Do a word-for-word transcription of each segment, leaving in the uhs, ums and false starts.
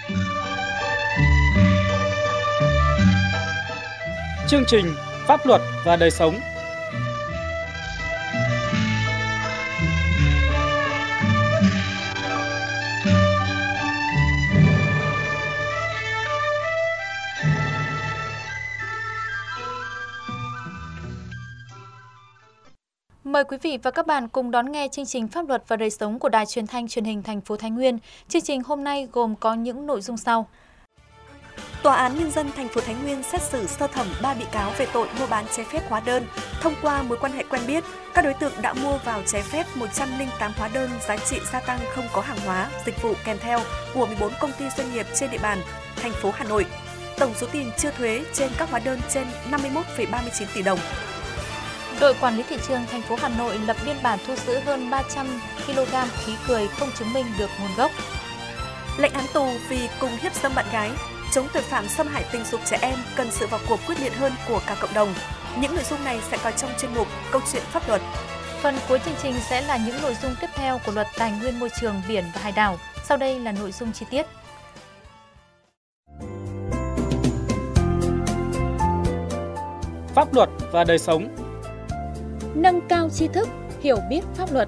Chương trình Pháp luật và đời sống. Mời quý vị và các bạn cùng đón nghe chương trình Pháp luật và đời sống của Đài Truyền thanh Truyền hình thành phố Thái Nguyên. Chương trình hôm nay gồm có những nội dung sau. Tòa án Nhân dân thành phố Thái Nguyên xét xử sơ thẩm ba bị cáo về tội mua bán trái phép hóa đơn. Thông qua mối quan hệ quen biết, các đối tượng đã mua vào trái phép một trăm lẻ tám hóa đơn giá trị gia tăng không có hàng hóa, dịch vụ kèm theo của mười bốn công ty doanh nghiệp trên địa bàn thành phố Hà Nội. Tổng số tiền chưa thuế trên các hóa đơn trên năm mươi mốt phẩy ba mươi chín tỷ đồng. Đội quản lý thị trường thành phố Hà Nội lập biên bản thu giữ hơn ba trăm ki lô gam khí cười không chứng minh được nguồn gốc. Lệnh án tù vì cùng hiếp dâm bạn gái, chống tội phạm xâm hại tình dục trẻ em cần sự vào cuộc quyết liệt hơn của cả cộng đồng. Những nội dung này sẽ có trong chuyên mục Câu chuyện pháp luật. Phần cuối chương trình sẽ là những nội dung tiếp theo của Luật Tài nguyên Môi trường Biển và Hải đảo. Sau đây là nội dung chi tiết. Pháp luật và đời sống. Nâng cao tri thức, hiểu biết pháp luật.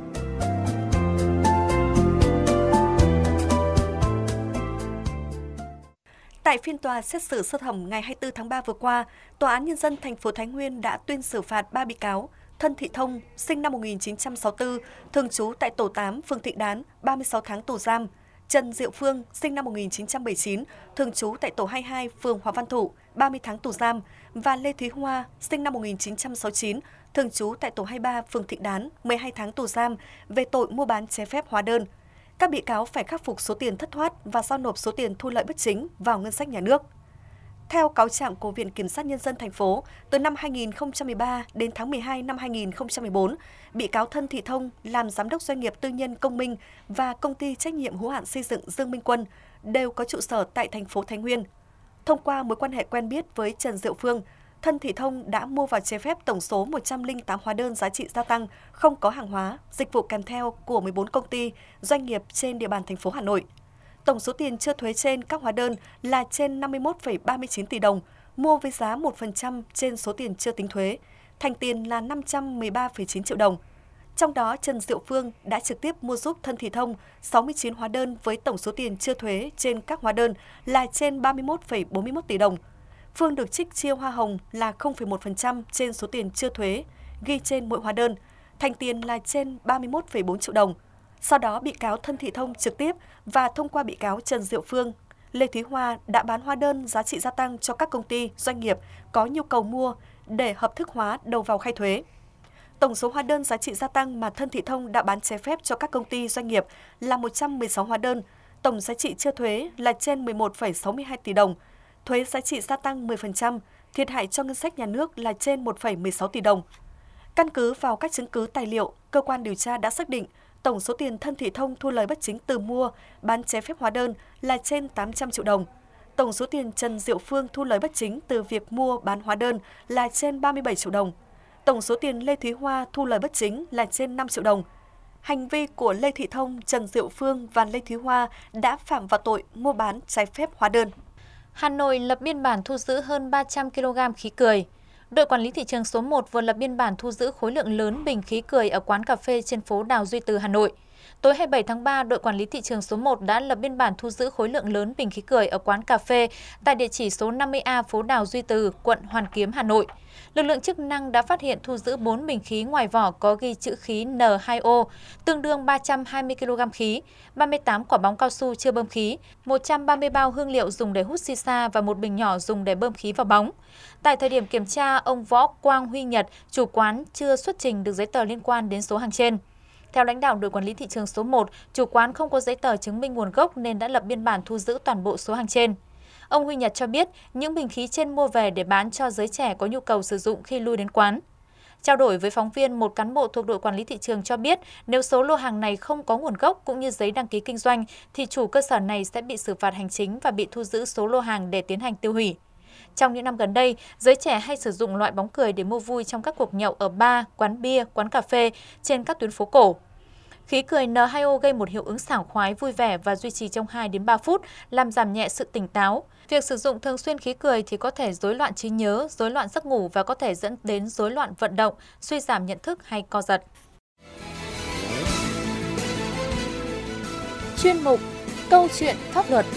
Tại phiên tòa xét xử sơ thẩm ngày hai mươi tư tháng ba vừa qua, Tòa án Nhân dân thành phố Thái Nguyên đã tuyên xử phạt ba bị cáo: Thân Thị Thông, sinh năm một nghìn chín trăm sáu mươi tư, thường trú tại tổ tám, phường Thịnh Đán, ba mươi sáu tháng tù giam; Trần Diệu Phương, sinh năm một nghìn chín trăm bảy mươi chín, thường trú tại tổ hai mươi hai, phường Hòa Văn Thụ, ba mươi tháng tù giam; và Lê Thúy Hoa, sinh năm một nghìn chín trăm sáu mươi chín, thường trú tại tổ hai mươi ba, phường Thịnh Đán, mười hai tháng tù giam về tội mua bán trái phép hóa đơn. Các bị cáo phải khắc phục số tiền thất thoát và giao nộp số tiền thu lợi bất chính vào ngân sách nhà nước. Theo cáo trạng của Viện Kiểm sát Nhân dân thành phố, từ năm hai nghìn không trăm mười ba đến tháng mười hai năm hai nghìn không trăm mười bốn, bị cáo Thân Thị Thông làm giám đốc doanh nghiệp tư nhân Công Minh và công ty trách nhiệm hữu hạn xây dựng Dương Minh Quân đều có trụ sở tại thành phố Thái Nguyên. Thông qua mối quan hệ quen biết với Trần Diệu Phương, Thân Thị Thông đã mua vào trái phép tổng số một trăm lẻ tám hóa đơn giá trị gia tăng không có hàng hóa, dịch vụ kèm theo của mười bốn công ty, doanh nghiệp trên địa bàn thành phố Hà Nội. Tổng số tiền chưa thuế trên các hóa đơn là trên năm mươi mốt phẩy ba mươi chín tỷ đồng, mua với giá một phần trăm trên số tiền chưa tính thuế, thành tiền là năm trăm mười ba phẩy chín triệu đồng. Trong đó, Trần Diệu Phương đã trực tiếp mua giúp Thân Thị Thông sáu mươi chín hóa đơn với tổng số tiền chưa thuế trên các hóa đơn là trên ba mươi mốt phẩy bốn mươi mốt tỷ đồng. Phương được trích chia hoa hồng là không phẩy một phần trăm trên số tiền chưa thuế, ghi trên mỗi hóa đơn, thành tiền là trên ba mươi mốt phẩy bốn triệu đồng. Sau đó, bị cáo Thân Thị Thông trực tiếp và thông qua bị cáo Trần Diệu Phương, Lê Thúy Hoa đã bán hóa đơn giá trị gia tăng cho các công ty, doanh nghiệp có nhu cầu mua để hợp thức hóa đầu vào khai thuế. Tổng số hóa đơn giá trị gia tăng mà Thân Thị Thông đã bán trái phép cho các công ty, doanh nghiệp là một trăm mười sáu hóa đơn, tổng giá trị chưa thuế là trên mười một phẩy sáu mươi hai tỷ đồng. Thuế giá trị gia tăng mười phần trăm, thiệt hại cho ngân sách nhà nước là trên một phẩy mười sáu tỷ đồng. Căn cứ vào các chứng cứ tài liệu, cơ quan điều tra đã xác định tổng số tiền Thân Thị Thông thu lời bất chính từ mua, bán trái phép hóa đơn là trên tám trăm triệu đồng. Tổng số tiền Trần Diệu Phương thu lời bất chính từ việc mua, bán hóa đơn là trên ba mươi bảy triệu đồng. Tổng số tiền Lê Thúy Hoa thu lời bất chính là trên năm triệu đồng. Hành vi của Lê Thị Thông, Trần Diệu Phương và Lê Thúy Hoa đã phạm vào tội mua bán trái phép hóa đơn. Hà Nội lập biên bản thu giữ hơn ba trăm ki lô gam khí cười. Đội quản lý thị trường số một vừa lập biên bản thu giữ khối lượng lớn bình khí cười ở quán cà phê trên phố Đào Duy Từ, Hà Nội. Tối hai mươi bảy tháng ba, đội quản lý thị trường số một đã lập biên bản thu giữ khối lượng lớn bình khí cười ở quán cà phê tại địa chỉ số năm mươi A phố Đào Duy Từ, quận Hoàn Kiếm, Hà Nội. Lực lượng chức năng đã phát hiện thu giữ bốn bình khí ngoài vỏ có ghi chữ khí N hai O, tương đương ba trăm hai mươi ki lô gam khí, ba mươi tám quả bóng cao su chưa bơm khí, một trăm ba mươi bao hương liệu dùng để hút xì xa và một bình nhỏ dùng để bơm khí vào bóng. Tại thời điểm kiểm tra, ông Võ Quang Huy Nhật, chủ quán chưa xuất trình được giấy tờ liên quan đến số hàng trên. Theo lãnh đạo đội quản lý thị trường số một, chủ quán không có giấy tờ chứng minh nguồn gốc nên đã lập biên bản thu giữ toàn bộ số hàng trên. Ông Huy Nhật cho biết những bình khí trên mua về để bán cho giới trẻ có nhu cầu sử dụng khi lui đến quán. Trao đổi với phóng viên, một cán bộ thuộc đội quản lý thị trường cho biết nếu số lô hàng này không có nguồn gốc cũng như giấy đăng ký kinh doanh thì chủ cơ sở này sẽ bị xử phạt hành chính và bị thu giữ số lô hàng để tiến hành tiêu hủy. Trong những năm gần đây, giới trẻ hay sử dụng loại bóng cười để mua vui trong các cuộc nhậu ở bar, quán bia, quán cà phê trên các tuyến phố cổ. Khí cười N hai O gây một hiệu ứng sảng khoái, vui vẻ và duy trì trong hai đến ba phút, làm giảm nhẹ sự tỉnh táo. Việc sử dụng thường xuyên khí cười thì có thể rối loạn trí nhớ, rối loạn giấc ngủ và có thể dẫn đến rối loạn vận động, suy giảm nhận thức hay co giật. Chuyên mục Câu chuyện pháp luật.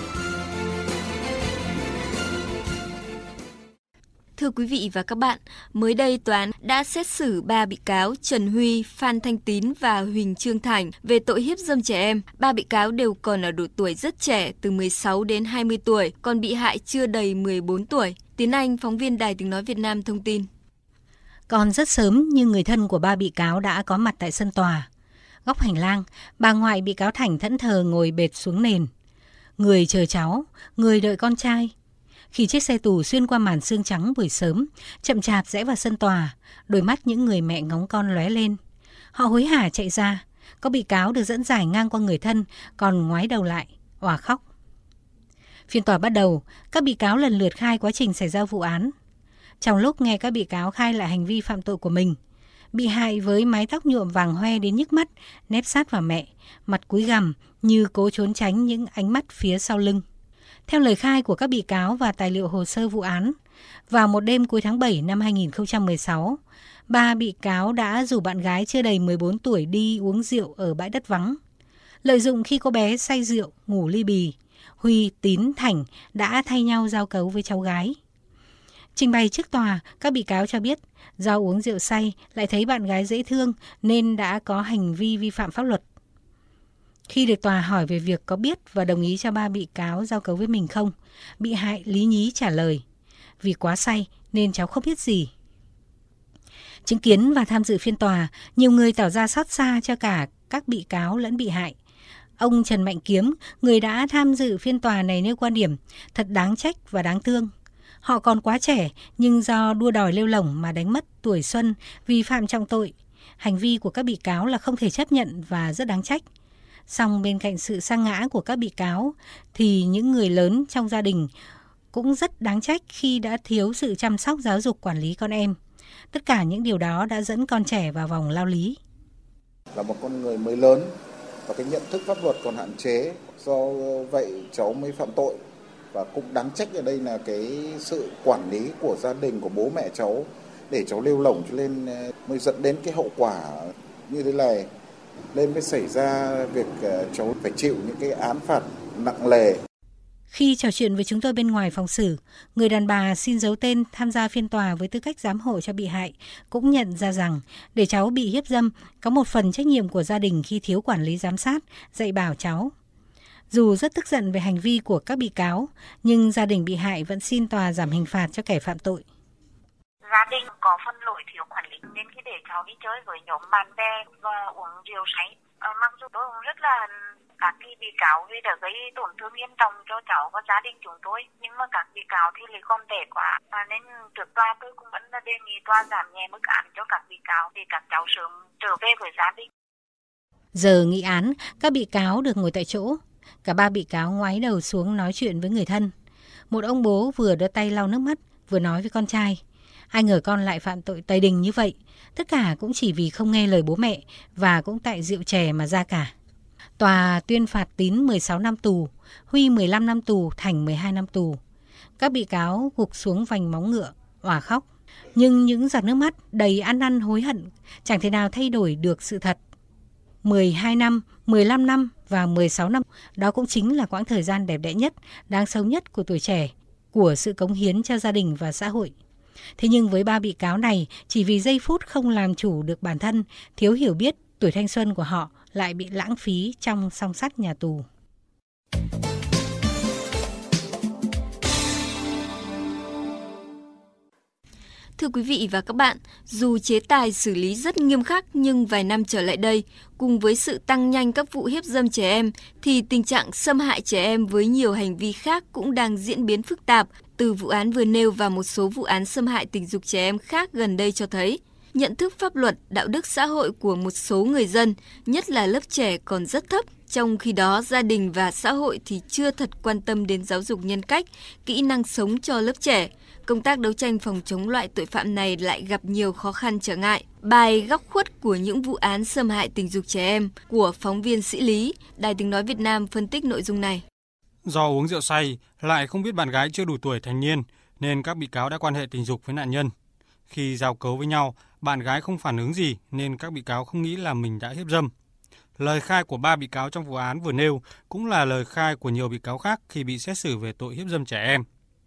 Thưa quý vị và các bạn, mới đây tòa án đã xét xử ba bị cáo Trần Huy, Phan Thanh Tín và Huỳnh Trương Thành về tội hiếp dâm trẻ em. Ba bị cáo đều còn ở độ tuổi rất trẻ, từ mười sáu đến hai mươi tuổi, còn bị hại chưa đầy mười bốn tuổi. Tiến Anh, phóng viên Đài Tiếng Nói Việt Nam thông tin. Còn rất sớm nhưng người thân của ba bị cáo đã có mặt tại sân tòa. Góc hành lang, bà ngoại bị cáo Thành thẫn thờ ngồi bệt xuống nền. Người chờ cháu, người đợi con trai. Khi chiếc xe tù xuyên qua màn sương trắng buổi sớm, chậm chạp rẽ vào sân tòa, đôi mắt những người mẹ ngóng con lóe lên. Họ hối hả chạy ra, có bị cáo được dẫn giải ngang qua người thân, còn ngoái đầu lại, òa khóc. Phiên tòa bắt đầu, các bị cáo lần lượt khai quá trình xảy ra vụ án. Trong lúc nghe các bị cáo khai lại hành vi phạm tội của mình, bị hại với mái tóc nhuộm vàng hoe đến nhức mắt, nép sát vào mẹ, mặt cúi gằm như cố trốn tránh những ánh mắt phía sau lưng. Theo lời khai của các bị cáo và tài liệu hồ sơ vụ án, vào một đêm cuối tháng bảy năm hai nghìn không trăm mười sáu, ba bị cáo đã rủ bạn gái chưa đầy mười bốn tuổi đi uống rượu ở bãi đất vắng. Lợi dụng khi cô bé say rượu, ngủ ly bì, Huy, Tín, Thành đã thay nhau giao cấu với cháu gái. Trình bày trước tòa, các bị cáo cho biết do uống rượu say lại thấy bạn gái dễ thương nên đã có hành vi vi phạm pháp luật. Khi được tòa hỏi về việc có biết và đồng ý cho ba bị cáo giao cấu với mình không, bị hại lý nhí trả lời, vì quá say nên cháu không biết gì. Chứng kiến và tham dự phiên tòa, nhiều người tỏ ra xót xa cho cả các bị cáo lẫn bị hại. Ông Trần Mạnh Kiếm, người đã tham dự phiên tòa này nêu quan điểm, thật đáng trách và đáng thương. Họ còn quá trẻ nhưng do đua đòi lêu lổng mà đánh mất tuổi xuân, vi phạm trọng tội. Hành vi của các bị cáo là không thể chấp nhận và rất đáng trách. Song bên cạnh sự sa ngã của các bị cáo thì những người lớn trong gia đình cũng rất đáng trách khi đã thiếu sự chăm sóc giáo dục quản lý con em. Tất cả những điều đó đã dẫn con trẻ vào vòng lao lý. Là một con người mới lớn và cái nhận thức pháp luật còn hạn chế, do vậy cháu mới phạm tội. Và cũng đáng trách ở đây là cái sự quản lý của gia đình, của bố mẹ cháu để cháu lêu lổng cho nên mới dẫn đến cái hậu quả như thế này. Nên mới xảy ra việc cháu phải chịu những cái án phạt nặng nề. Khi trò chuyện với chúng tôi bên ngoài phòng xử, người đàn bà xin giấu tên tham gia phiên tòa với tư cách giám hộ cho bị hại cũng nhận ra rằng để cháu bị hiếp dâm có một phần trách nhiệm của gia đình khi thiếu quản lý giám sát, dạy bảo cháu. Dù rất tức giận về hành vi của các bị cáo, nhưng gia đình bị hại vẫn xin tòa giảm hình phạt cho kẻ phạm tội. Gia đình có phân lỗi thiếu quản lý nên khi để cháu đi chơi với nhóm bạn bè và uống rượu say. À, mặc dù tôi cũng rất là các cái bị cáo vì đã gây tổn thương nghiêm trọng cho cháu và gia đình chúng tôi, nhưng mà các bị cáo thì lại còn trẻ quá, à, nên trước tòa tôi cũng vẫn là đề nghị tòa giảm nhẹ mức án cho các bị cáo để các cháu sớm trở về với gia đình. Giờ nghị án, các bị cáo được ngồi tại chỗ. Cả ba bị cáo ngoái đầu xuống nói chuyện với người thân. Một ông bố vừa đưa tay lau nước mắt, vừa nói với con trai. Ai ngờ con lại phạm tội tày đình như vậy. Tất cả cũng chỉ vì không nghe lời bố mẹ và cũng tại rượu chè mà ra cả. Tòa tuyên phạt Tín mười sáu năm tù, Huy mười lăm năm tù, Thành mười hai năm tù. Các bị cáo gục xuống vành móng ngựa, òa khóc. Nhưng những giọt nước mắt đầy ăn năn hối hận chẳng thể nào thay đổi được sự thật. mười hai năm, mười lăm năm và mười sáu năm, đó cũng chính là quãng thời gian đẹp đẽ nhất, đáng sống nhất của tuổi trẻ, của sự cống hiến cho gia đình và xã hội. Thế nhưng với ba bị cáo này, chỉ vì giây phút không làm chủ được bản thân, thiếu hiểu biết, tuổi thanh xuân của họ lại bị lãng phí trong song sắt nhà tù. Thưa quý vị và các bạn, dù chế tài xử lý rất nghiêm khắc nhưng vài năm trở lại đây, cùng với sự tăng nhanh các vụ hiếp dâm trẻ em, thì tình trạng xâm hại trẻ em với nhiều hành vi khác cũng đang diễn biến phức tạp. Từ vụ án vừa nêu và một số vụ án xâm hại tình dục trẻ em khác gần đây cho thấy, nhận thức pháp luật, đạo đức xã hội của một số người dân, nhất là lớp trẻ còn rất thấp, Trong khi đó, gia đình và xã hội thì chưa thật quan tâm đến giáo dục nhân cách, kỹ năng sống cho lớp trẻ. Công tác đấu tranh phòng chống loại tội phạm này lại gặp nhiều khó khăn trở ngại. Bài Góc khuất của những vụ án xâm hại tình dục trẻ em của phóng viên Sĩ Lý, Đài Tiếng nói Việt Nam phân tích nội dung này. Do uống rượu say, lại không biết bạn gái chưa đủ tuổi thành niên, nên các bị cáo đã quan hệ tình dục với nạn nhân. Khi giao cấu với nhau, bạn gái không phản ứng gì nên các bị cáo không nghĩ là mình đã hiếp dâm. Lời khai của ba bị cáo trong vụ án vừa nêu cũng là lời khai của nhiều bị cáo khác khi bị xét xử về tội hiếp dâm trẻ em.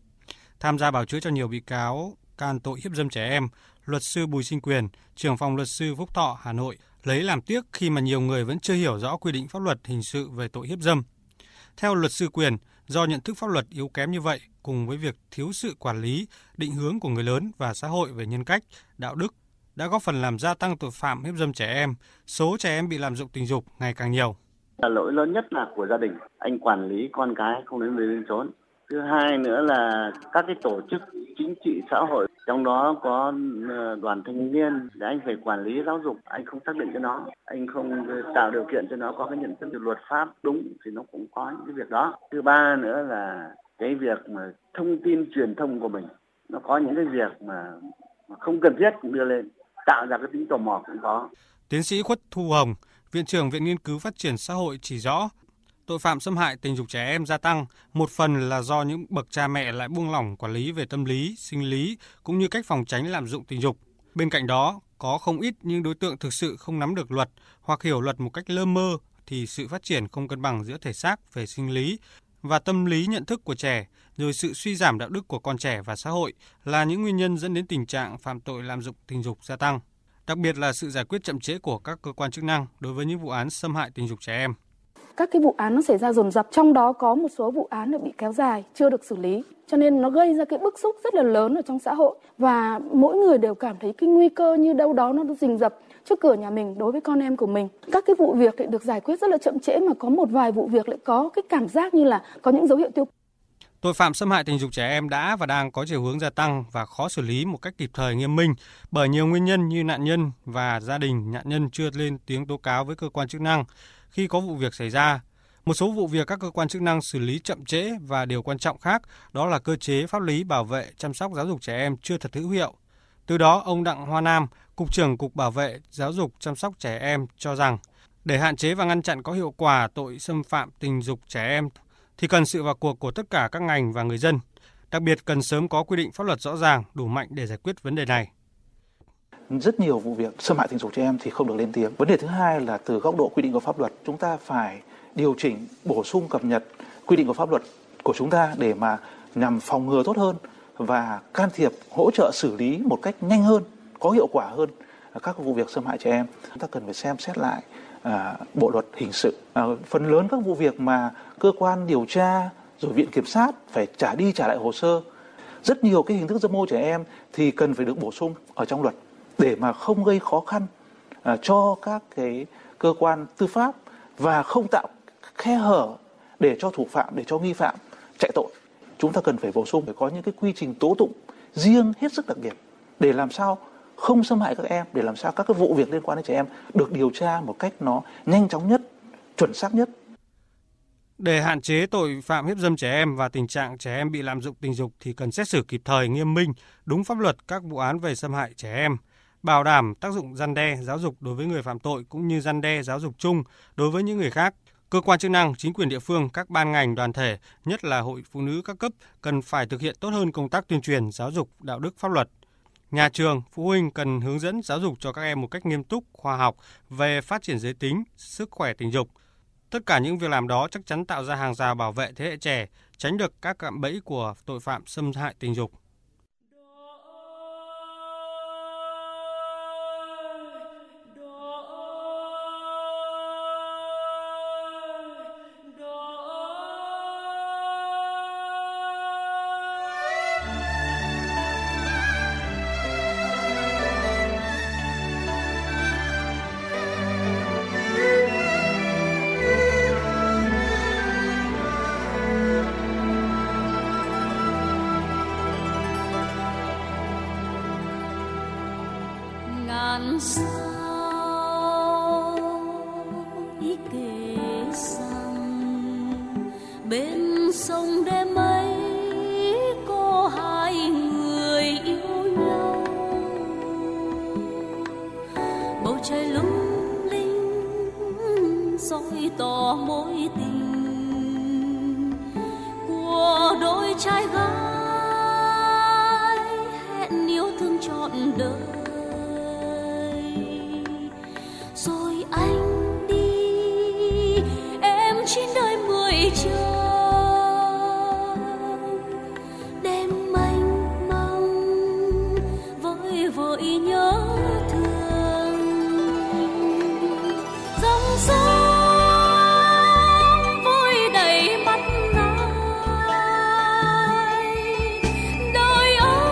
Tham gia bào chữa cho nhiều bị cáo can tội hiếp dâm trẻ em, luật sư Bùi Sinh Quyền, trưởng phòng luật sư Phúc Thọ, Hà Nội, lấy làm tiếc khi mà nhiều người vẫn chưa hiểu rõ quy định pháp luật hình sự về tội hiếp dâm. Theo luật sư Quyền, do nhận thức pháp luật yếu kém như vậy, cùng với việc thiếu sự quản lý, định hướng của người lớn và xã hội về nhân cách, đạo đức, đã góp phần làm gia tăng tội phạm hiếp dâm trẻ em, số trẻ em bị lạm dụng tình dục ngày càng nhiều. Lỗi lớn nhất là của gia đình, anh quản lý con cái không đến nơi đến chốn. Thứ hai nữa là các cái tổ chức chính trị xã hội, trong đó có đoàn thanh niên, để anh phải quản lý giáo dục, anh không xác định cho nó, anh không tạo điều kiện cho nó có cái nhận thức về luật pháp đúng thì nó cũng có những cái việc đó. Thứ ba nữa là cái việc mà thông tin truyền thông của mình, nó có những cái việc mà không cần thiết cũng đưa lên, tạo ra cái tính tò mò cũng có. Tiến sĩ Khuất Thu Hồng, Viện trưởng Viện Nghiên cứu Phát triển Xã hội chỉ rõ, tội phạm xâm hại tình dục trẻ em gia tăng một phần là do những bậc cha mẹ lại buông lỏng quản lý về tâm lý, sinh lý cũng như cách phòng tránh lạm dụng tình dục. Bên cạnh đó, có không ít những đối tượng thực sự không nắm được luật hoặc hiểu luật một cách lơ mơ thì sự phát triển không cân bằng giữa thể xác về sinh lý và tâm lý nhận thức của trẻ, rồi sự suy giảm đạo đức của con trẻ và xã hội là những nguyên nhân dẫn đến tình trạng phạm tội lạm dụng tình dục gia tăng. Đặc biệt là sự giải quyết chậm trễ của các cơ quan chức năng đối với những vụ án xâm hại tình dục trẻ em. Các cái vụ án nó xảy ra dồn dập, trong đó có một số vụ án được bị kéo dài, chưa được xử lý. Cho nên nó gây ra cái bức xúc rất là lớn ở trong xã hội. Và mỗi người đều cảm thấy cái nguy cơ như đâu đó nó rình rập trước cửa nhà mình đối với con em của mình. Các cái vụ việc lại được giải quyết rất là chậm trễ, mà có một vài vụ việc lại có cái cảm giác như là có những dấu hiệu tiêu cực. Tội phạm xâm hại tình dục trẻ em đã và đang có chiều hướng gia tăng và khó xử lý một cách kịp thời nghiêm minh bởi nhiều nguyên nhân như nạn nhân và gia đình nạn nhân chưa lên tiếng tố cáo với cơ quan chức năng khi có vụ việc xảy ra. Một số vụ việc các cơ quan chức năng xử lý chậm trễ và điều quan trọng khác đó là cơ chế pháp lý bảo vệ chăm sóc giáo dục trẻ em chưa thật hữu hiệu. Từ đó, ông Đặng Hoa Nam, Cục trưởng Cục Bảo vệ Giáo dục Chăm sóc Trẻ Em cho rằng để hạn chế và ngăn chặn có hiệu quả tội xâm phạm tình dục trẻ em thì cần sự vào cuộc của tất cả các ngành và người dân. Đặc biệt cần sớm có quy định pháp luật rõ ràng, đủ mạnh để giải quyết vấn đề này. Rất nhiều vụ việc xâm hại tình dục trẻ em thì không được lên tiếng. Vấn đề thứ hai là từ góc độ quy định của pháp luật, chúng ta phải điều chỉnh, bổ sung, cập nhật quy định của pháp luật của chúng ta để mà nhằm phòng ngừa tốt hơn và can thiệp, hỗ trợ xử lý một cách nhanh hơn, có hiệu quả hơn các vụ việc xâm hại trẻ em. Chúng ta cần phải xem xét lại à, bộ luật hình sự. À, phần lớn các vụ việc mà cơ quan điều tra rồi viện kiểm sát phải trả đi trả lại hồ sơ, rất nhiều cái hình thức dâm ô trẻ em thì cần phải được bổ sung ở trong luật để mà không gây khó khăn à, cho các cái cơ quan tư pháp và không tạo khe hở để cho thủ phạm, để cho nghi phạm chạy tội. Chúng ta cần phải bổ sung, phải có những cái quy trình tố tụng riêng hết sức đặc biệt để làm sao không xâm hại các em, để làm sao các cái vụ việc liên quan đến trẻ em được điều tra một cách nó nhanh chóng nhất, chuẩn xác nhất. Để hạn chế tội phạm hiếp dâm trẻ em và tình trạng trẻ em bị lạm dụng tình dục thì cần xét xử kịp thời, nghiêm minh, đúng pháp luật các vụ án về xâm hại trẻ em, bảo đảm tác dụng răn đe, giáo dục đối với người phạm tội cũng như răn đe, giáo dục chung đối với những người khác. Cơ quan chức năng, chính quyền địa phương, các ban ngành, đoàn thể, nhất là hội phụ nữ các cấp cần phải thực hiện tốt hơn công tác tuyên truyền, giáo dục, đạo đức pháp luật. Nhà trường, phụ huynh cần hướng dẫn giáo dục cho các em một cách nghiêm túc, khoa học về phát triển giới tính, sức khỏe tình dục. Tất cả những việc làm đó chắc chắn tạo ra hàng rào bảo vệ thế hệ trẻ, tránh được các cạm bẫy của tội phạm xâm hại tình dục. Ngàn sao ý kể xa bên sông đêm ấy có hai người yêu nhau, bầu trời lung linh soi tỏ mối tình của đôi trai gái hẹn yêu thương trọn đời. Rồi anh đi, em chín đời mười trời, đêm mênh mông vơi vợi nhớ thương. Dòng sông vơi đầy mắt ai, đời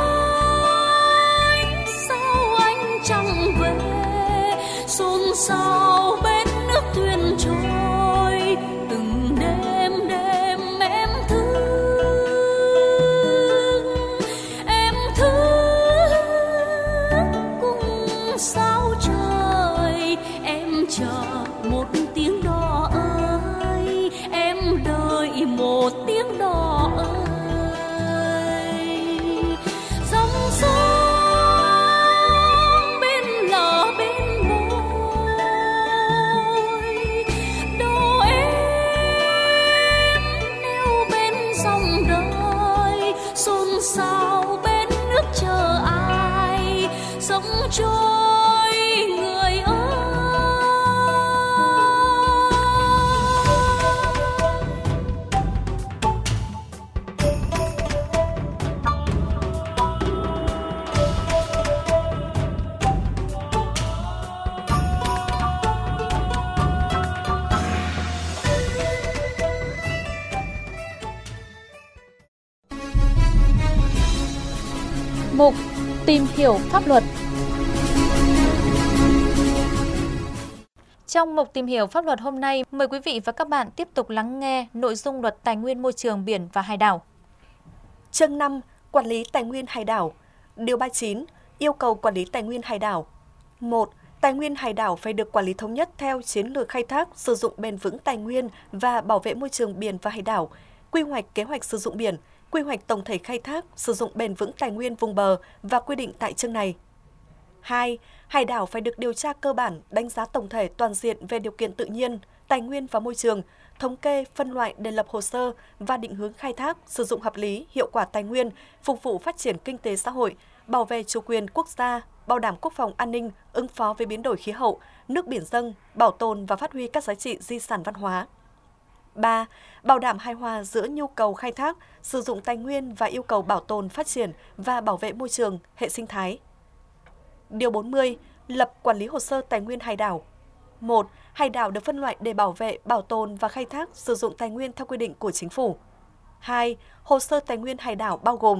ơi sao anh chẳng về, xôn xao bên nước thuyền trôi. Từng đêm đêm em thương, em thương cùng sao trời. Em chờ một tiếng đò ơi, em đợi một tiếng đò ơi. Dòng sông bên lờ bên môi, đồ em neo bên dòng đời. Xôn xao bên nước chờ ai, sống trôi người ơi. Mục tìm hiểu pháp luật. Trong mục tìm hiểu pháp luật hôm nay, mời quý vị và các bạn tiếp tục lắng nghe nội dung Luật Tài nguyên Môi trường biển và Hải đảo. Chương năm. Quản lý tài nguyên hải đảo. Điều ba mươi chín. Yêu cầu quản lý tài nguyên hải đảo. một. Tài nguyên hải đảo phải được quản lý thống nhất theo chiến lược khai thác, sử dụng bền vững tài nguyên và bảo vệ môi trường biển và hải đảo, quy hoạch kế hoạch sử dụng biển, quy hoạch tổng thể khai thác, sử dụng bền vững tài nguyên vùng bờ và quy định tại chương này. hai. Hải đảo phải được điều tra cơ bản, đánh giá tổng thể toàn diện về điều kiện tự nhiên, tài nguyên và môi trường, thống kê, phân loại để lập hồ sơ và định hướng khai thác, sử dụng hợp lý, hiệu quả tài nguyên, phục vụ phát triển kinh tế xã hội, bảo vệ chủ quyền quốc gia, bảo đảm quốc phòng an ninh, ứng phó với biến đổi khí hậu, nước biển dâng, bảo tồn và phát huy các giá trị di sản văn hóa. ba. Bảo đảm hài hòa giữa nhu cầu khai thác, sử dụng tài nguyên và yêu cầu bảo tồn, phát triển và bảo vệ môi trường, hệ sinh thái. Điều bốn mươi. Lập quản lý hồ sơ tài nguyên hải đảo. một. Hải đảo được phân loại để bảo vệ, bảo tồn và khai thác, sử dụng tài nguyên theo quy định của chính phủ. hai. Hồ sơ tài nguyên hải đảo bao gồm: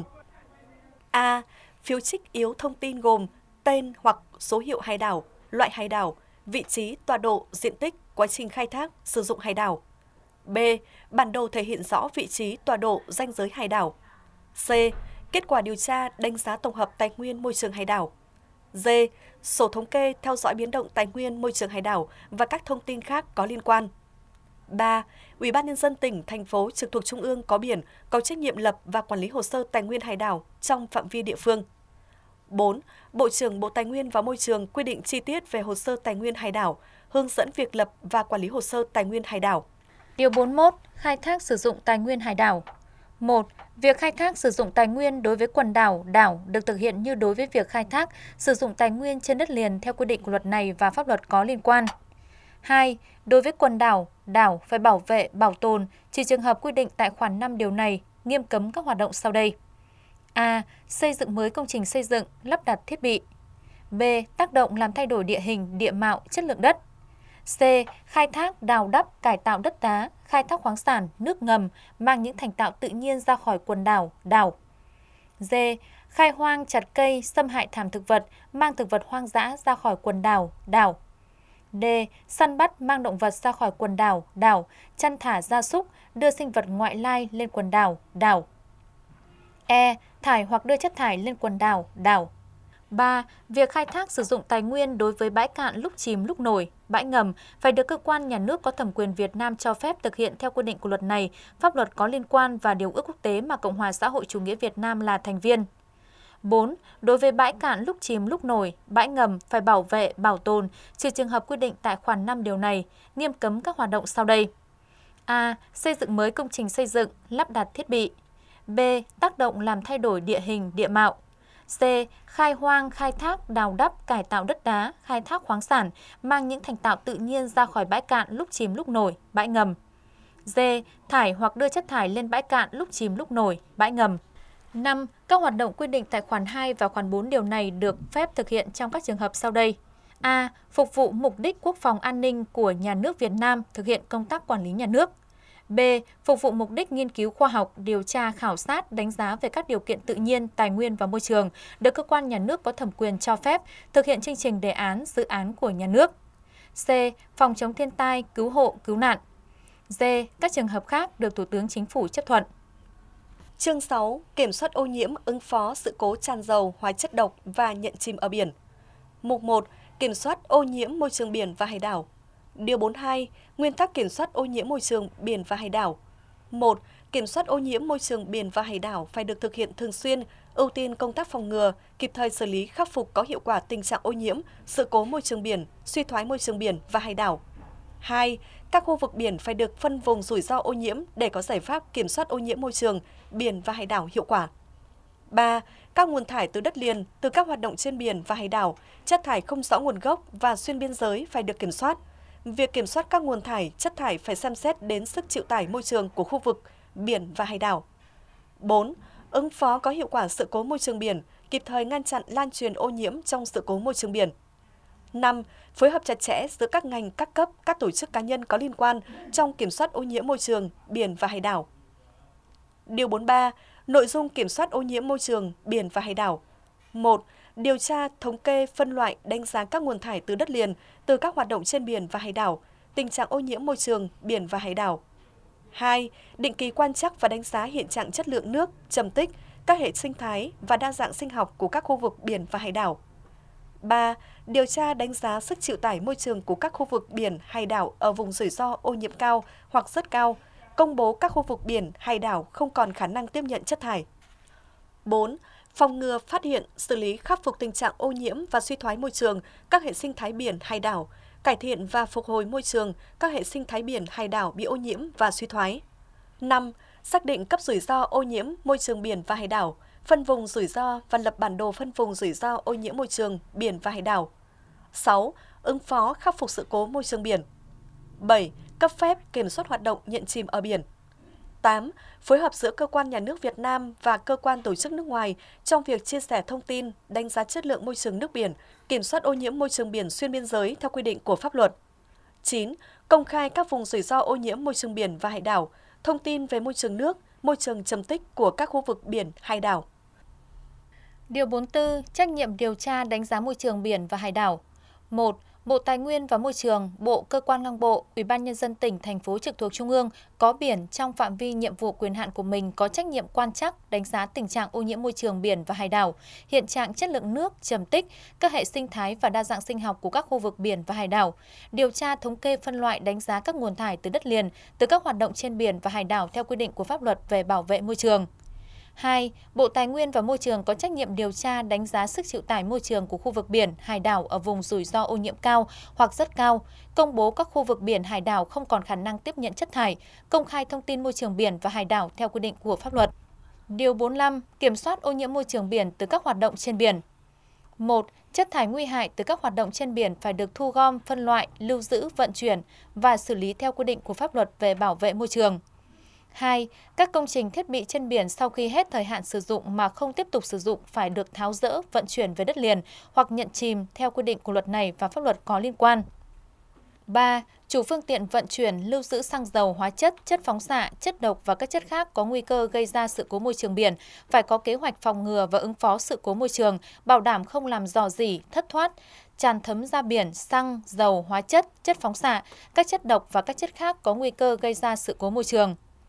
A. Phiếu trích yếu thông tin gồm tên hoặc số hiệu hải đảo, loại hải đảo, vị trí, tọa độ, diện tích, quá trình khai thác, sử dụng hải đảo. B. Bản đồ thể hiện rõ vị trí, tọa độ, ranh giới hải đảo. C. Kết quả điều tra, đánh giá tổng hợp tài nguyên môi trường hải đảo. D. Sổ thống kê theo dõi biến động tài nguyên môi trường hải đảo và các thông tin khác có liên quan. ba. Ủy ban nhân dân tỉnh, thành phố trực thuộc trung ương có biển có trách nhiệm lập và quản lý hồ sơ tài nguyên hải đảo trong phạm vi địa phương. bốn. Bộ trưởng Bộ Tài nguyên và Môi trường quy định chi tiết về hồ sơ tài nguyên hải đảo, hướng dẫn việc lập và quản lý hồ sơ tài nguyên hải đảo. Điều bốn mươi mốt. Khai thác sử dụng tài nguyên hải đảo. một. Việc khai thác sử dụng tài nguyên đối với quần đảo, đảo được thực hiện như đối với việc khai thác sử dụng tài nguyên trên đất liền theo quy định của luật này và pháp luật có liên quan. hai. Đối với quần đảo, đảo phải bảo vệ, bảo tồn, trừ trường hợp quy định tại khoản năm điều này, nghiêm cấm các hoạt động sau đây. A. Xây dựng mới công trình xây dựng, lắp đặt thiết bị. B. Tác động làm thay đổi địa hình, địa mạo, chất lượng đất. C. Khai thác, đào đắp, cải tạo đất đá, khai thác khoáng sản, nước ngầm, mang những thành tạo tự nhiên ra khỏi quần đảo, đảo. D. Khai hoang, chặt cây, xâm hại thảm thực vật, mang thực vật hoang dã ra khỏi quần đảo, đảo. D. Săn bắt, mang động vật ra khỏi quần đảo, đảo, chăn thả gia súc, đưa sinh vật ngoại lai lên quần đảo, đảo. E. Thải hoặc đưa chất thải lên quần đảo, đảo. ba. Việc khai thác sử dụng tài nguyên đối với bãi cạn lúc chìm lúc nổi, bãi ngầm phải được cơ quan nhà nước có thẩm quyền Việt Nam cho phép thực hiện theo quy định của luật này, pháp luật có liên quan và điều ước quốc tế mà Cộng hòa xã hội chủ nghĩa Việt Nam là thành viên. bốn. Đối với bãi cạn lúc chìm lúc nổi, bãi ngầm phải bảo vệ, bảo tồn, trừ trường hợp quy định tại khoản năm điều này, nghiêm cấm các hoạt động sau đây. A. Xây dựng mới công trình xây dựng, lắp đặt thiết bị. B. Tác động làm thay đổi địa hình, địa mạo. C. Khai hoang, khai thác, đào đắp, cải tạo đất đá, khai thác khoáng sản, mang những thành tạo tự nhiên ra khỏi bãi cạn lúc chìm lúc nổi, bãi ngầm. D. Thải hoặc đưa chất thải lên bãi cạn lúc chìm lúc nổi, bãi ngầm. năm. Các hoạt động quy định tại khoản hai và khoản bốn điều này được phép thực hiện trong các trường hợp sau đây. A. Phục vụ mục đích quốc phòng an ninh của nhà nước Việt Nam, thực hiện công tác quản lý nhà nước. B. Phục vụ mục đích nghiên cứu khoa học, điều tra, khảo sát, đánh giá về các điều kiện tự nhiên, tài nguyên và môi trường, được cơ quan nhà nước có thẩm quyền cho phép, thực hiện chương trình đề án, dự án của nhà nước. C. Phòng chống thiên tai, cứu hộ, cứu nạn. D. Các trường hợp khác được Thủ tướng Chính phủ chấp thuận. Chương sáu. Kiểm soát ô nhiễm, ứng phó sự cố tràn dầu, hóa chất độc và nhận chìm ở biển. Mục một. Kiểm soát ô nhiễm môi trường biển và hải đảo. Điều bốn mươi hai. Nguyên tắc kiểm soát ô nhiễm môi trường biển và hải đảo. một. Kiểm soát ô nhiễm môi trường biển và hải đảo phải được thực hiện thường xuyên, ưu tiên công tác phòng ngừa, kịp thời xử lý khắc phục có hiệu quả tình trạng ô nhiễm, sự cố môi trường biển, suy thoái môi trường biển và hải đảo. hai. Các khu vực biển phải được phân vùng rủi ro ô nhiễm để có giải pháp kiểm soát ô nhiễm môi trường, biển và hải đảo hiệu quả. ba. Các nguồn thải từ đất liền, từ các hoạt động trên biển và hải đảo, chất thải không rõ nguồn gốc và xuyên biên giới phải được kiểm soát. Việc kiểm soát các nguồn thải, chất thải phải xem xét đến sức chịu tải môi trường của khu vực, biển và hải đảo. bốn. Ứng phó có hiệu quả sự cố môi trường biển, kịp thời ngăn chặn lan truyền ô nhiễm trong sự cố môi trường biển. năm. Phối hợp chặt chẽ giữa các ngành, các cấp, các tổ chức cá nhân có liên quan trong kiểm soát ô nhiễm môi trường, biển và hải đảo. Điều bốn mươi ba. Nội dung kiểm soát ô nhiễm môi trường, biển và hải đảo. một. Điều tra, thống kê, phân loại, đánh giá các nguồn thải từ đất liền, từ các hoạt động trên biển và hải đảo, tình trạng ô nhiễm môi trường, biển và hải đảo. hai. Định kỳ quan trắc và đánh giá hiện trạng chất lượng nước, trầm tích, các hệ sinh thái và đa dạng sinh học của các khu vực biển và hải đảo. ba. Điều tra đánh giá sức chịu tải môi trường của các khu vực biển, hải đảo ở vùng rủi ro ô nhiễm cao hoặc rất cao, công bố các khu vực biển, hải đảo không còn khả năng tiếp nhận chất thải. bốn. Phòng ngừa, phát hiện, xử lý, khắc phục tình trạng ô nhiễm và suy thoái môi trường, các hệ sinh thái biển, hải đảo, cải thiện và phục hồi môi trường, các hệ sinh thái biển, hải đảo bị ô nhiễm và suy thoái. năm. Xác định cấp rủi ro ô nhiễm môi trường biển và hải đảo, phân vùng rủi ro và lập bản đồ phân vùng rủi ro ô nhiễm môi trường, biển và hải đảo. sáu. Ứng phó, khắc phục sự cố môi trường biển. bảy. Cấp phép, kiểm soát hoạt động nhận chìm ở biển. tám. Phối hợp giữa cơ quan nhà nước Việt Nam và cơ quan tổ chức nước ngoài trong việc chia sẻ thông tin, đánh giá chất lượng môi trường nước biển, kiểm soát ô nhiễm môi trường biển xuyên biên giới theo quy định của pháp luật. chín. Công khai các vùng rủi ro ô nhiễm môi trường biển và hải đảo, thông tin về môi trường nước, môi trường trầm tích của các khu vực biển, hải đảo. Điều bốn mươi tư. Trách nhiệm điều tra đánh giá môi trường biển và hải đảo. một. Bộ Tài nguyên và Môi trường, Bộ, cơ quan ngang bộ, Ủy ban Nhân dân tỉnh, thành phố trực thuộc Trung ương có biển trong phạm vi nhiệm vụ quyền hạn của mình có trách nhiệm quan trắc, đánh giá tình trạng ô nhiễm môi trường biển và hải đảo, hiện trạng chất lượng nước, trầm tích, các hệ sinh thái và đa dạng sinh học của các khu vực biển và hải đảo, điều tra, thống kê, phân loại, đánh giá các nguồn thải từ đất liền, từ các hoạt động trên biển và hải đảo theo quy định của pháp luật về bảo vệ môi trường. hai. Bộ Tài nguyên và Môi trường có trách nhiệm điều tra, đánh giá sức chịu tải môi trường của khu vực biển, hải đảo ở vùng rủi ro ô nhiễm cao hoặc rất cao, công bố các khu vực biển, hải đảo không còn khả năng tiếp nhận chất thải, công khai thông tin môi trường biển và hải đảo theo quy định của pháp luật. Điều bốn mươi lăm. Kiểm soát ô nhiễm môi trường biển từ các hoạt động trên biển. một. Chất thải nguy hại từ các hoạt động trên biển phải được thu gom, phân loại, lưu giữ, vận chuyển và xử lý theo quy định của pháp luật về bảo vệ môi trường. hai. Các công trình thiết bị trên biển sau khi hết thời hạn sử dụng mà không tiếp tục sử dụng phải được tháo dỡ, vận chuyển về đất liền hoặc nhận chìm theo quy định của luật này và pháp luật có liên quan. ba. Chủ phương tiện vận chuyển, lưu giữ xăng dầu, hóa chất, chất phóng xạ, chất độc và các chất khác có nguy cơ gây ra sự cố môi trường biển phải có kế hoạch phòng ngừa và ứng phó sự cố môi trường, bảo đảm không làm rò rỉ, thất thoát, tràn thấm ra biển xăng, dầu, hóa chất, chất phóng xạ, các chất độc và các chất khác có nguy cơ gây ra sự cố môi trường.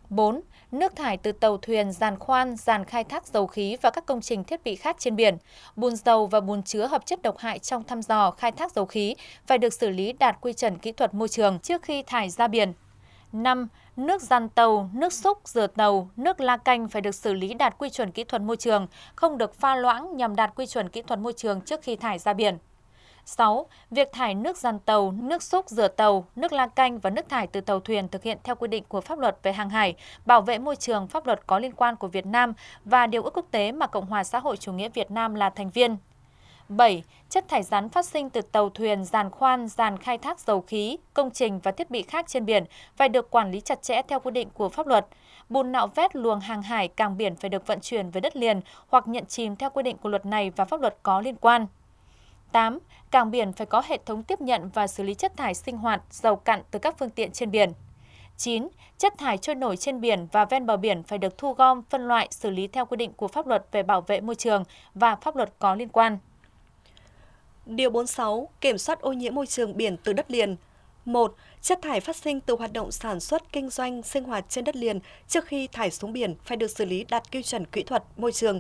bốn. Nước thải từ tàu thuyền, giàn khoan, giàn khai thác dầu khí và các công trình thiết bị khác trên biển, bùn dầu và bùn chứa hợp chất độc hại trong thăm dò, khai thác dầu khí phải được xử lý đạt quy chuẩn kỹ thuật môi trường trước khi thải ra biển. năm. Nước giàn tàu, nước xúc, rửa tàu, nước la canh phải được xử lý đạt quy chuẩn kỹ thuật môi trường, không được pha loãng nhằm đạt quy chuẩn kỹ thuật môi trường trước khi thải ra biển. sáu. Việc thải nước giàn tàu, nước xúc, rửa tàu, nước la canh và nước thải từ tàu thuyền thực hiện theo quy định của pháp luật về hàng hải, bảo vệ môi trường, pháp luật có liên quan của Việt Nam và điều ước quốc tế mà Cộng hòa xã hội chủ nghĩa Việt Nam là thành viên. bảy. Chất thải rắn phát sinh từ tàu thuyền, giàn khoan, giàn khai thác dầu khí, công trình và thiết bị khác trên biển phải được quản lý chặt chẽ theo quy định của pháp luật. Bùn nạo vét luồng hàng hải, cảng biển phải được vận chuyển về đất liền hoặc nhận chìm theo quy định của luật này và pháp luật có liên quan. tám. Cảng biển phải có hệ thống tiếp nhận và xử lý chất thải sinh hoạt, dầu cặn từ các phương tiện trên biển. chín. Chất thải trôi nổi trên biển và ven bờ biển phải được thu gom, phân loại, xử lý theo quy định của pháp luật về bảo vệ môi trường và pháp luật có liên quan. Điều bốn mươi sáu. Kiểm soát ô nhiễm môi trường biển từ đất liền. một. Chất thải phát sinh từ hoạt động sản xuất, kinh doanh, sinh hoạt trên đất liền trước khi thải xuống biển phải được xử lý đạt tiêu chuẩn kỹ thuật môi trường.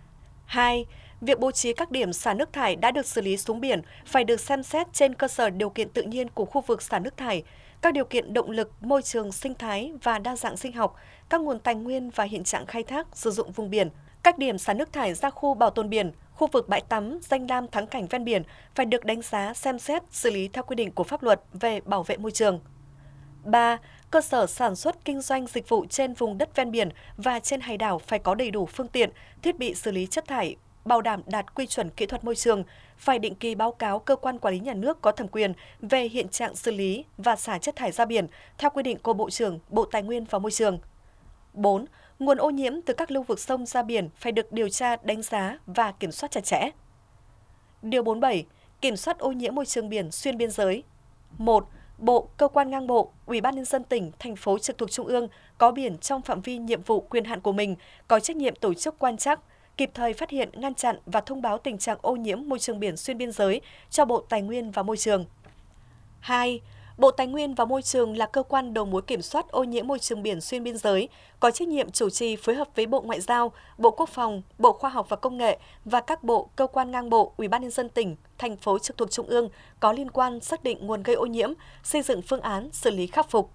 hai. Việc bố trí các điểm xả nước thải đã được xử lý xuống biển phải được xem xét trên cơ sở điều kiện tự nhiên của khu vực xả nước thải, các điều kiện động lực, môi trường sinh thái và đa dạng sinh học, các nguồn tài nguyên và hiện trạng khai thác, sử dụng vùng biển. Các điểm xả nước thải ra khu bảo tồn biển, khu vực bãi tắm, danh lam thắng cảnh ven biển phải được đánh giá, xem xét, xử lý theo quy định của pháp luật về bảo vệ môi trường. ba. Cơ sở sản xuất kinh doanh dịch vụ trên vùng đất ven biển và trên hải đảo phải có đầy đủ phương tiện, thiết bị xử lý chất thải, bảo đảm đạt quy chuẩn kỹ thuật môi trường, phải định kỳ báo cáo cơ quan quản lý nhà nước có thẩm quyền về hiện trạng xử lý và xả chất thải ra biển theo quy định của Bộ trưởng, Bộ Tài nguyên và Môi trường. bốn. Nguồn ô nhiễm từ các lưu vực sông ra biển phải được điều tra, đánh giá và kiểm soát chặt chẽ. Điều bốn mươi bảy. Kiểm soát ô nhiễm môi trường biển xuyên biên giới. một. Bộ, cơ quan ngang bộ, Ủy ban nhân dân tỉnh, thành phố trực thuộc Trung ương có biển trong phạm vi nhiệm vụ quyền hạn của mình, có trách nhiệm tổ chức quan trắc, kịp thời phát hiện, ngăn chặn và thông báo tình trạng ô nhiễm môi trường biển xuyên biên giới cho Bộ Tài nguyên và Môi trường. hai. Bộ Tài nguyên và Môi trường là cơ quan đầu mối kiểm soát ô nhiễm môi trường biển xuyên biên giới, có trách nhiệm chủ trì phối hợp với Bộ Ngoại giao, Bộ Quốc phòng, Bộ Khoa học và Công nghệ và các bộ, cơ quan ngang bộ, Ủy ban nhân dân tỉnh, thành phố trực thuộc Trung ương có liên quan xác định nguồn gây ô nhiễm, xây dựng phương án xử lý khắc phục.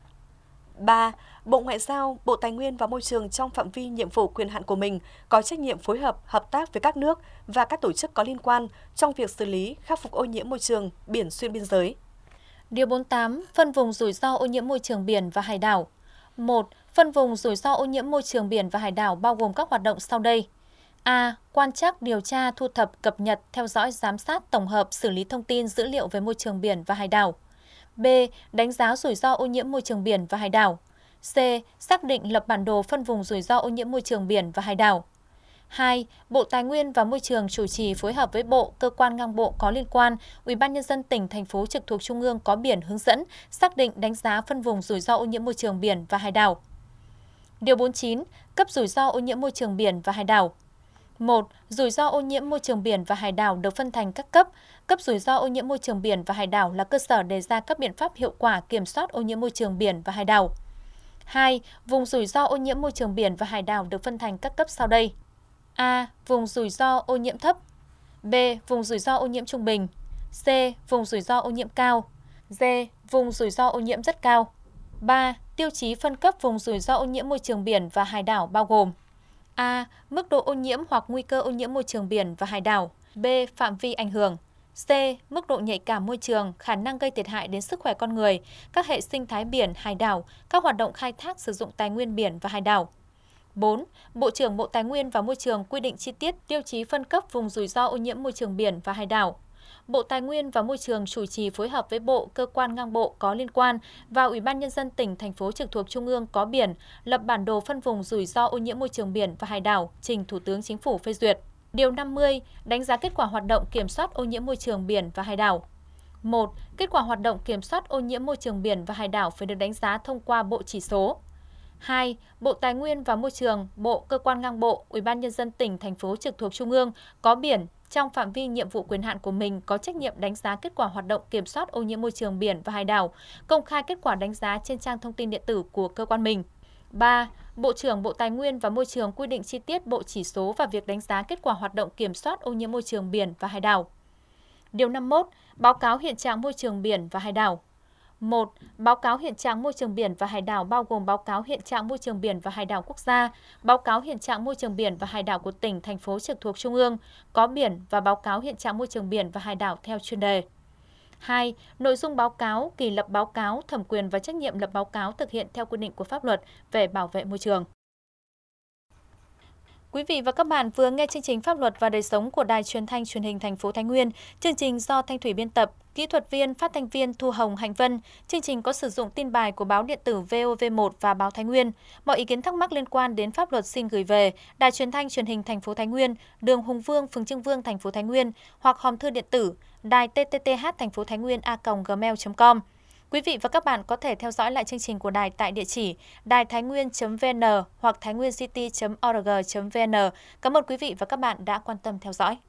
ba. Bộ Ngoại giao, Bộ Tài nguyên và Môi trường trong phạm vi nhiệm vụ quyền hạn của mình có trách nhiệm phối hợp, hợp tác với các nước và các tổ chức có liên quan trong việc xử lý, khắc phục ô nhiễm môi trường biển xuyên biên giới. Điều bốn mươi tám. Phân vùng rủi ro ô nhiễm môi trường biển và hải đảo. một. Phân vùng rủi ro ô nhiễm môi trường biển và hải đảo bao gồm các hoạt động sau đây. A. Quan trắc, điều tra, thu thập, cập nhật, theo dõi, giám sát, tổng hợp, xử lý thông tin, dữ liệu về môi trường biển và hải đảo. B. Đánh giá rủi ro ô nhiễm môi trường biển và hải đảo. C. Xác định lập bản đồ phân vùng rủi ro ô nhiễm môi trường biển và hải đảo. hai. Bộ Tài nguyên và Môi trường chủ trì phối hợp với bộ, cơ quan ngang bộ có liên quan, Ủy ban nhân dân tỉnh, thành phố trực thuộc Trung ương có biển hướng dẫn, xác định đánh giá phân vùng rủi ro ô nhiễm môi trường biển và hải đảo. Điều bốn mươi chín. Cấp rủi ro ô nhiễm môi trường biển và hải đảo. một. Rủi ro ô nhiễm môi trường biển và hải đảo được phân thành các cấp. Cấp rủi ro ô nhiễm môi trường biển và hải đảo là cơ sở đề ra các biện pháp hiệu quả kiểm soát ô nhiễm môi trường biển và hải đảo. hai. Vùng rủi ro ô nhiễm môi trường biển và hải đảo được phân thành các cấp sau đây. A. Vùng rủi ro ô nhiễm thấp. B. Vùng rủi ro ô nhiễm trung bình. C. Vùng rủi ro ô nhiễm cao. D. Vùng rủi ro ô nhiễm rất cao. ba. Tiêu chí phân cấp vùng rủi ro ô nhiễm môi trường biển và hải đảo bao gồm: A. Mức độ ô nhiễm hoặc nguy cơ ô nhiễm môi trường biển và hải đảo. B. Phạm vi ảnh hưởng. C. Mức độ nhạy cảm môi trường, khả năng gây thiệt hại đến sức khỏe con người, các hệ sinh thái biển, hải đảo, các hoạt động khai thác sử dụng tài nguyên biển và hải đảo. bốn. Bộ trưởng Bộ Tài nguyên và Môi trường quy định chi tiết tiêu chí phân cấp vùng rủi ro ô nhiễm môi trường biển và hải đảo. Bộ Tài nguyên và Môi trường chủ trì phối hợp với bộ, cơ quan ngang bộ có liên quan và Ủy ban nhân dân tỉnh, thành phố trực thuộc Trung ương có biển, lập bản đồ phân vùng rủi ro ô nhiễm môi trường biển và hải đảo, trình Thủ tướng Chính phủ phê duyệt. Điều năm mươi. Đánh giá kết quả hoạt động kiểm soát ô nhiễm môi trường biển và hải đảo. một. Kết quả hoạt động kiểm soát ô nhiễm môi trường biển và hải đảo phải được đánh giá thông qua bộ chỉ số. hai. Bộ Tài nguyên và Môi trường, Bộ, cơ quan ngang bộ, Ủy ban nhân dân tỉnh, thành phố trực thuộc Trung ương có biển trong phạm vi nhiệm vụ quyền hạn của mình có trách nhiệm đánh giá kết quả hoạt động kiểm soát ô nhiễm môi trường biển và hải đảo, công khai kết quả đánh giá trên trang thông tin điện tử của cơ quan mình. ba. Bộ trưởng Bộ Tài nguyên và Môi trường quy định chi tiết bộ chỉ số và việc đánh giá kết quả hoạt động kiểm soát ô nhiễm môi trường biển và hải đảo. Điều năm mươi mốt. Báo cáo hiện trạng môi trường biển và hải đảo. một. Báo cáo hiện trạng môi trường biển và hải đảo bao gồm báo cáo hiện trạng môi trường biển và hải đảo quốc gia, báo cáo hiện trạng môi trường biển và hải đảo của tỉnh, thành phố trực thuộc Trung ương, có biển và báo cáo hiện trạng môi trường biển và hải đảo theo chuyên đề. hai. Nội dung báo cáo, kỳ lập báo cáo, thẩm quyền và trách nhiệm lập báo cáo thực hiện theo quy định của pháp luật về bảo vệ môi trường. Quý vị và các bạn vừa nghe chương trình Pháp luật và đời sống của Đài Truyền thanh Truyền hình thành phố Thái Nguyên. Chương trình do Thanh Thủy biên tập, kỹ thuật viên, phát thanh viên Thu Hồng, Hạnh Vân. Chương trình có sử dụng tin bài của báo điện tử vê o vê một và báo Thái Nguyên. Mọi ý kiến thắc mắc liên quan đến pháp luật xin gửi về Đài Truyền thanh Truyền hình thành phố Thái Nguyên, đường Hùng Vương, phường Trưng Vương, thành phố Thái Nguyên, hoặc hòm thư điện tử đài tê tê tê hát thành phố Thái Nguyên a còng gmail chấm com. Quý vị và các bạn có thể theo dõi lại chương trình của đài tại địa chỉ đài thái nguyên chấm vê en hoặc thái nguyên city chấm org chấm vê en. Cảm ơn quý vị và các bạn đã quan tâm theo dõi.